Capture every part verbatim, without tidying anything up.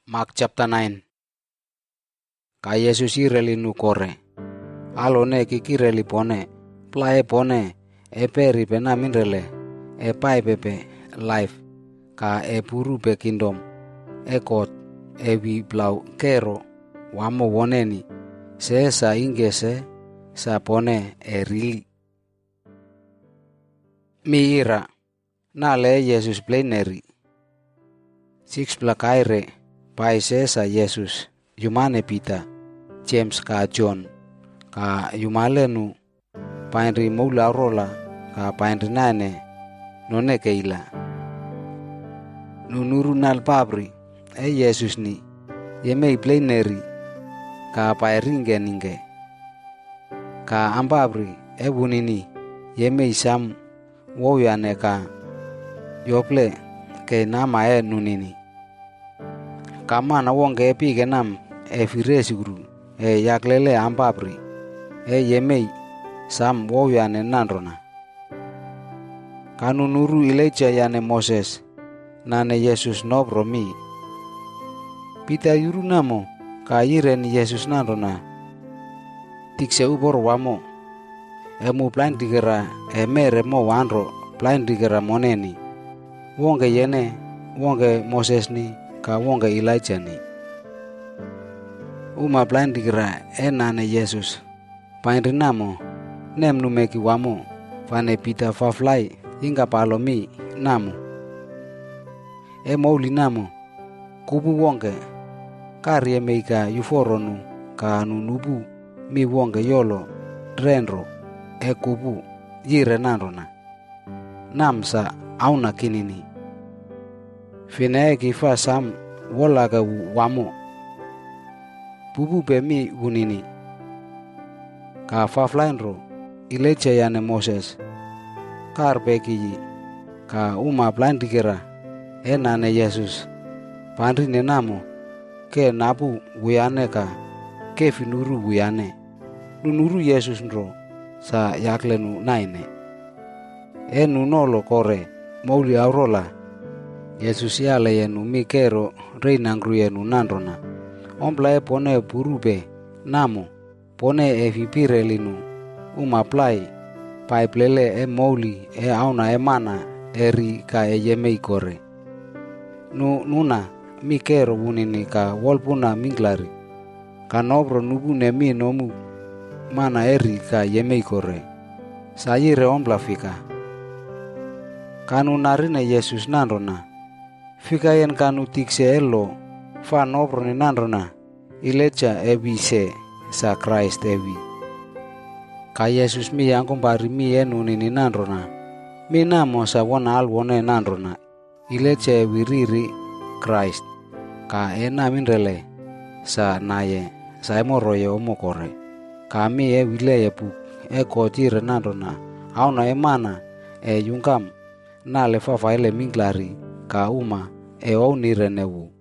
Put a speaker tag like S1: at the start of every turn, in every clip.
S1: Mark chapter nine. Ka Yesus ireli nu kore. Alone kikireli pone. Plae pone. E peri pena minrele. E pai pepe life. Ka e puru pe kingdom. E kot. E vi blau kero. Wamo woneni. Se sa ingese. Sa pone e rili. Mi ira. Na le Yesus pleneri. Six plakaire. Paisesa Yesus, yumane Peter, James ka John, ka yumalenu, painri moula rola, ka painri nane, none keila. Nunuru nal pabri, e Yesus ni, yemei pleneri, ka pairinge ninge. Ka ambabri, e bunini, yemei sam, woyane ka, yople, ke nama e nunini. Kama na wonge pige nam e firesiguru e yaklele ambabri e yemei sam woyane nandrona. Kanu nuru Elijah yane Moses nane Yesus nobro mi. Pita yuru namo ka yiren Yesus nandrona. Tikse ubor wamo e mu plan digera e mere mo wanro plan digera moneni. Wonge yene wonge Moses ni ka wonga Elijah ni. Uma plan digra enane Yesus. Painri namo, nem numeki wamo, fane Peter faflai, inga palomi namo. E mouli namo, kubu wonge, karie meika yuforonu, ka nunubu, mi wonge yolo, drenro, e kubu, yire nanrona. Namsa auna kinini. Fine kifa sam wolaga wamo. Bubu be mi wunini. Ka faflainro Elijah yane Moses. Kar bekiyi. Ka uma blandigera. Enane Yesus. Pandri nenamo. Ke nabu wuyane ka. Ke finuru wuyane. Nunuru Yesus nro. Sa yaklenu naine. Enu nolo kore. Mouli aurola. Yesus yale yenu mi kero reinangru yenu nandrona. Ombla e pone purube namo pone e vipire linu uma plai pai plele e mouli e auna e mana eri ka e yemei kore. Nu nuna mi kero wunini ka wolpuna minglari ka nobro nubune mi nomu mana eri ka yemei kore. Sayire ombla fika. Kanu narine Yesus nandrona. Fika yen kanu tikse elo, fa nobro ni nandrona, Elijah ewi se, sa Christ ewi. Ka Yesus mi angkumbari mi enu nini nandrona, mi namo sa wana alwone nandrona, Elijah ewi riri Christ. Ka ena minrele, sa naye, sa emoroye omokore. Ka mi ewi leye buk, e kotire nandrona, auna emana, e yungkam, na le fafaile minglari, ka uma e ounire newu.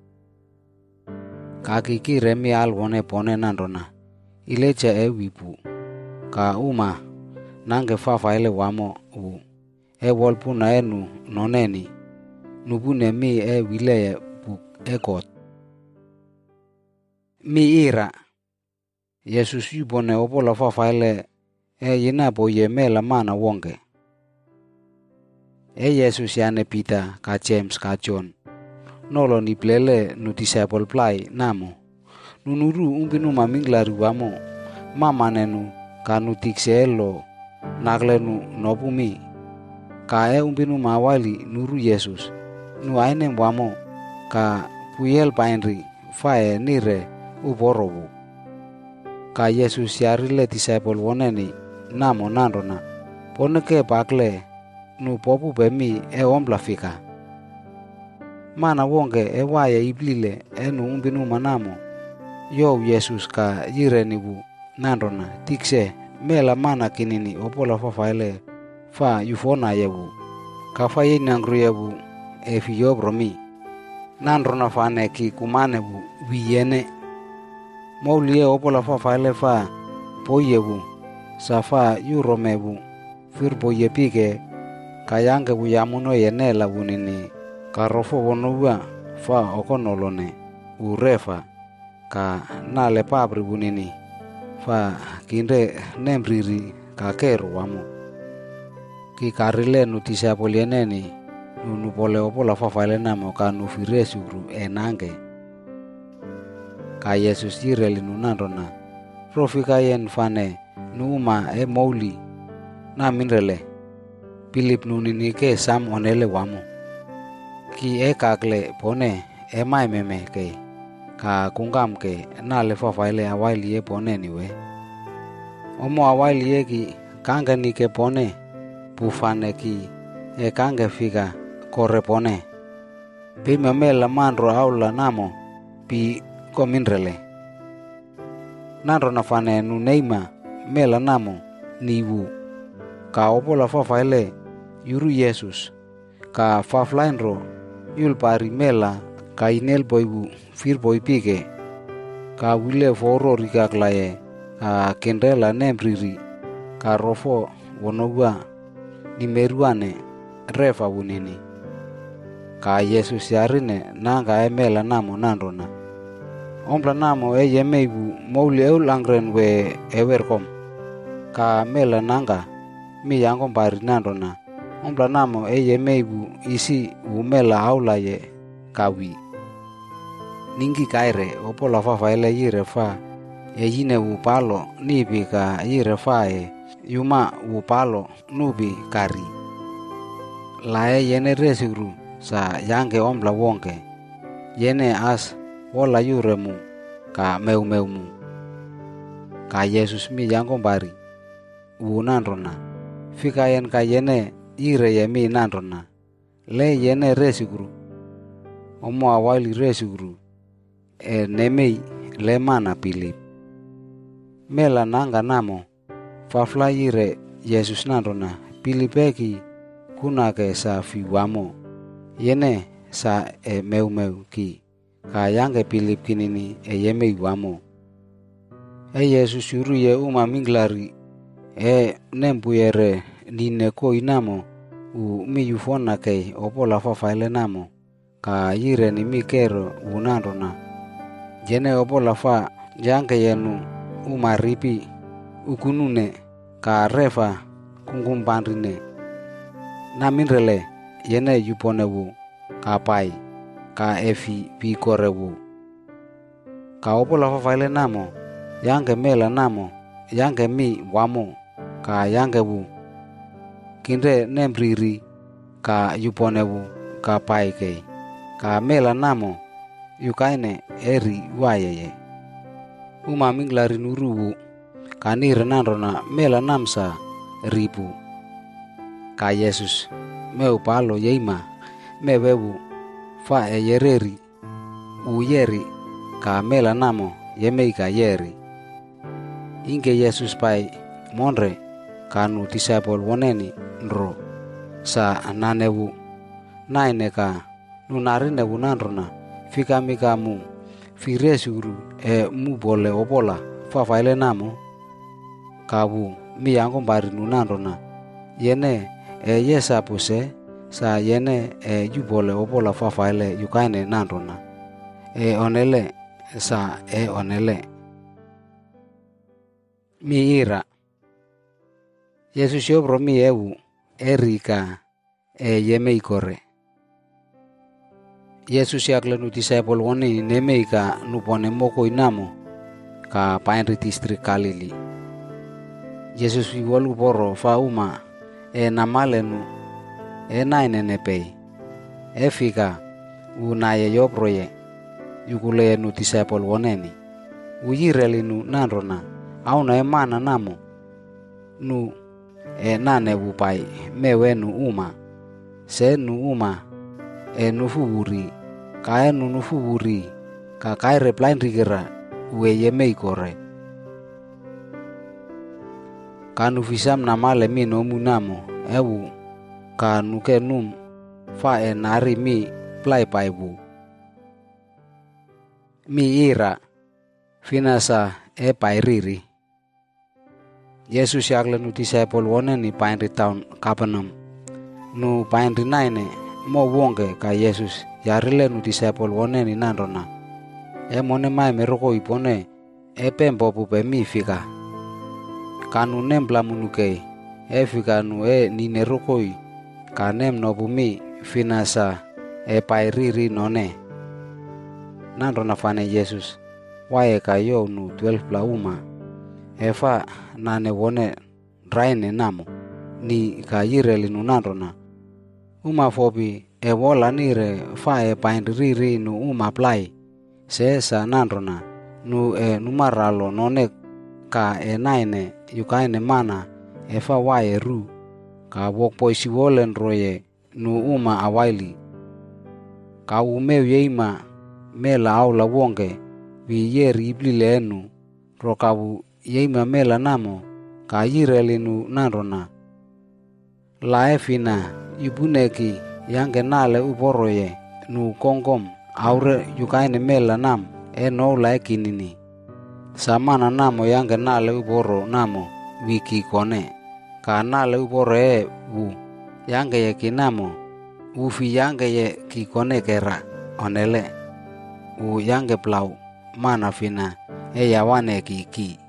S1: Ka kikire mi alwone pone nandrona. Elijah e wipu. Ka uma nange fafaile wamo wu. E wolpuna enu noneni. Nubune mi e wileye buk e kot. Mi ira. Yesus yubone opola fafaile e yina boye mela mana wonge. E Yesus yane Peter ka James ka John. Nolo ni plele nu disciple plai namo. Nunuru umbinu maminglari wamo. Mama nenu ka nu tikse elo. Naglenu nobumi. Ka e umbinu mawali nuru Yesus. Nu ainem wamo. Ka puyel painri fae nire uborobu. Ka Yesus yarile disciple woneni namo nandrona. Poneke bakle. Nu popu bemi e ombla fika. Mana wonge e waye iblile enu umbinu manamo. Yo Yesus ka yirenibu nandrona tikse mela mana kinini opola fafaile fa yufona yebu. Ka fa yinangru yebu e fiyobro mi. Nandrona fa neki kumanebu wiyene. Moulie opola fafaile fa poyebu. Sa fa yuromebu firbo yepike. Kayange buyamuno yenela bunini karofo wonuwa fa okonolone urefa ka nale papri bunini fa kinde nemriri ka keru wamo ki karile nu tisapolieneni nu nu pole opola fafale namo ka nu firesuru enange ka Yesus yireli nu nandona profika yen fane nu uma e mouli na minrele Pilip nu nini ke sam onele wamo ki e kakle pone e mai meme ke ka kungam ke na le fafaile awaili e pone niwe omo awaili e ki kanga ni ke pone pufane ki e kanga fika kore pone pi memela manro aula namo pi kominrele nanro na fane nu neima mela namo niwu ka opola fafaile yuru Yesus ka faflainro yul pari mela ka inel boibu fir boi pike ka wile foro rikaklaye ka kendela nembriri ka rofo wonogua nimeruane refa wunini ka Yesus yarine nanga emela namo nandona ompla namo e yemeibu mouli eul angren we ewerkom ka mela nanga mi yangom pari nandona ompla namo e yemeibu isi umela aulaye kawi ningi kaire opola fafaile yire fa e yine upalo nibi ka yire fa e yuma upalo nubi kari la e yene resuru sa yange ompla wonke yene as wola yuremu ka meu meu mu ka Yesus mi yangom pari u nandona fika yen ka yene ire yemi nandona le yene resiguru omo awali resiguru e nemei le mana Pilip mela nanga namo fafla ire Yesus nandona Pilipeki kunake sa fiwamo yene sa e meu meu ki ka yange Pilip kinini e yemei wamo e Yesus yuru ye uma minglari e nempuyere nine ko inamo u mi yufona kei opola fafaile namo ka yire ni mi kero unandona jene opola fa yange yenu umaripi ukunune ka refa kungumbandrine na minrele yene yuponewu ka pai ka efi pi korewu ka opola fafaile namo yange mela namo yange mi wamo ka yange wu kinde nembriri ka yuponewu ka pai kei ka mela namo yukaine eri wayeye uma minglari nuruwu ka nire nandona mela namsa ripu ka Yesus meu palo yeima mewewu fa e yereri u yeri ka mela namo yemei ka yeri inge Yesus pai monre kanu disciple woneni nro sa nanewu naine ka nunarine wunandrona fika mikamu firesuru e mu bole opola fafaile namo kawu mi yango bari nunandrona yene e yesa puse sa yene e yubole opola fafaile yukaine nandrona e onele sa e onele mi ira Yesus yobro mi ewu erika e yemei kore Yesus yakle nu disciple woni nemei ka nupone moko inamo ka painri distrik Galili Yesus wiwolu poro fa uma e namalenu e naine nepei e fika unaye yoproye yukule nu disciple woneni uyireli nu nandrona auna e mana namo nu e nane wupai mewe nu uma se nu uma e nufuwuri ka e nu nufuwuri ka kaire plain rigera uwe yemei kore ka nu fisam namale mi nomu namo ewu ka nuke num fa e nari mi plai paibu mi ira finasa e pairiri Yesus yakle nu disciple woneni painri town Kapanam nu painri naine mo wonge ka Yesus yarile nu disciple woneni nandona e mone mai meroko ipone e pembo pupe mi fika. Kanu nem blamunuke e fika nu e ninerokoi ka nem no bumi finasa e pairiri none. Nando na fane Yesus wae ka yo nu twelve bla uma e fa nane wone raine namo ni ka yireli nu nando na uma fobi e wola nire fa e pairiri nu uma plai se sa nando na nu e numaralo none ka e naine yukaine mana e fa wae ru ka wok poisi wolen roye nu uma awaili ka umeu yeima mela aula wonge vi yeri iblile enu rokawu yeima mela namo ka yireli nu narona la efina yubuneki yange nale uboroye nu kongkom aure yukaine mela nam e no la ekinini samana namo yange nale uboro namo wiki kone ka nale uboro e wu yange ye kinamo ufi yange ye kikone kera onele u yange plau mana fina e yawane kiki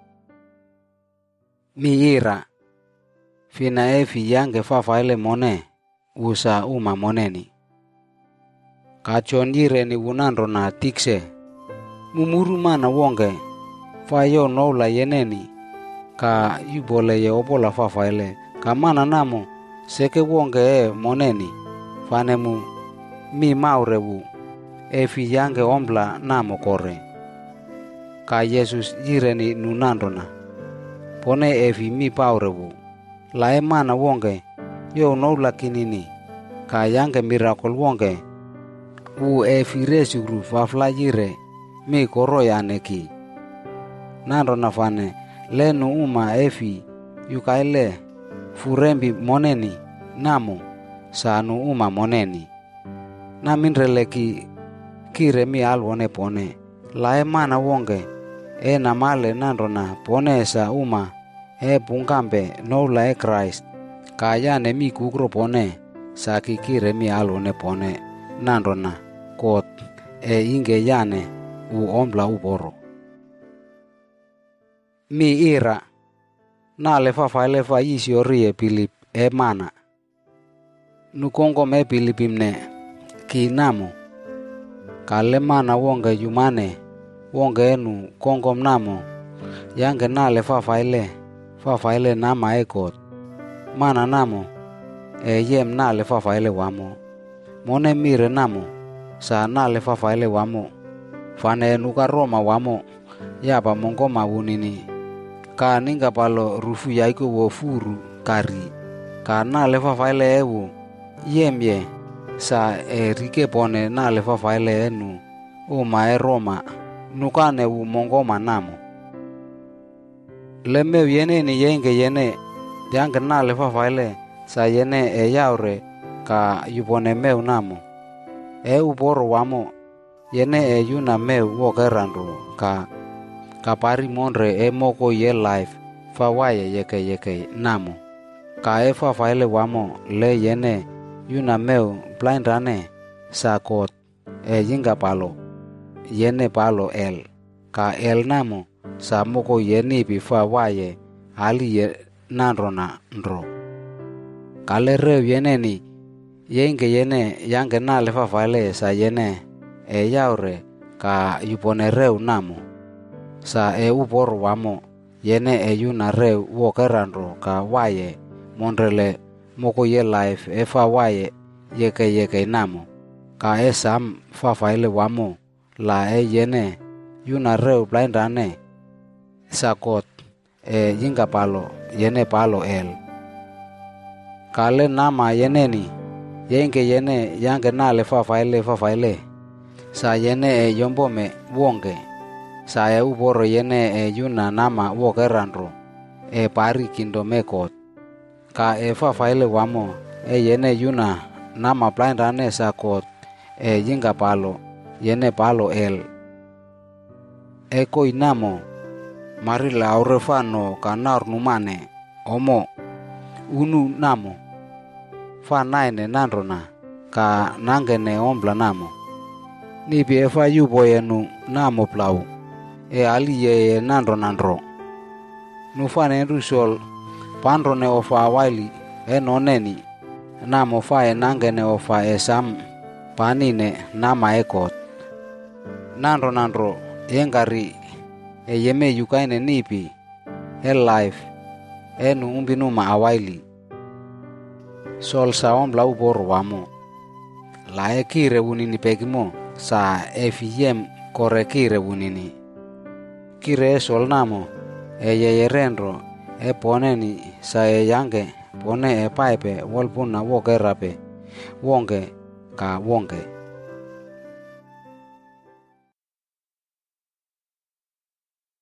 S1: mi ira fina e fi yange fafaile mone usa uma moneni kachon yire ni wunandro na tikse mumuru mana wonge fayo no la yeneni ka yubole ye obola fafaile ka mana namo seke wonge e moneni fanemu mi maurewu e fi yange ombla namo kore ka Yesus yireni nunandona pone e fi mi paurewu la e mana wonge yo no la kinini ka yange miracle wonge u e fi resugru fafla yire mi koro yaneki nandona fane lenu uma e fi yukaile furembi moneni namo sanu uma moneni na minreleki kire mi alwone pone la e mana wonge e namale nandona pone sa uma e pungambe no la e Christ ka yane mi kukro pone sa kikire mi alwone pone nandona kot e inge yane u ombla uboro mi ira na le fa fa le fa isi orie Pilip e mana nukongo me Pilipimne ki namo kale mana wonge yumane wonge enu kongom namo yange nale fa fa ile fa fa ile nama ekot mana namo e yem nale fa fa ile wamo mone mire namo sa nale fa fa ile wamo fane nuka Roma wamo yapa mongo mawunini ka ninga palo rufu yaiko wo furu kari ka nale fa fa ile ewu yemye sa e rike pone nale fa fa ile enu uma e Roma nukane u mongo manamo leme yene ni yenge yene yange nale fa fa ile sa yene e yaure ka yupone meu namo e uboro wamo yene e yuna meu wokerando ka kapari monre e moko ye life fa waye yeke yeke namo ka e fa fa ile wamo le yene yuna meu blindane sa kot e yinga palo yene palo el ka el namo sa moko yene pi fa waye ali ye nandrona ndro kale reu yene ni yenge yene yange nale fa fa ile sa yene e yaure ka yupone reu namo sa e uboro wamo yene e yuna reu wokerando ka waye monrele moko ye life e fa waye yeke yeke namo ka e sam fa fa ile wamo la e yene yuna reu blindane sakot e yinga palo yene palo el kale nama yene ni yenge yene yange nale fa fa ile fa fa ile sa yene e yombome wonge sa e uboro yene e yuna nama wokerandro e pari kindomekot ka e fa fa ile wamo e yene yuna nama blindane sakot e yinga palo yene palo el e koi namo marila aurefano kanar numane omo unu namo fa naine nandrona ka nangene ombla namo Nipi efa yupo yenu namo plau. E ali ye nandro nandro. Nufane rusol pandro ne ofa waili e noneni. Namo fa e nangene ofa e sam panine nama ekot. Nandro nandro yengari e yeme yukaine nipi e life e nu umbinuma awaili. Sol sa ombla upor wamo. La e kire unini pekimo sa e fiyem kore kire unini. Kire e sol namo e ye renro e poneni sa e yange pone e paipe wolpuna woke rape wonge ka wonge.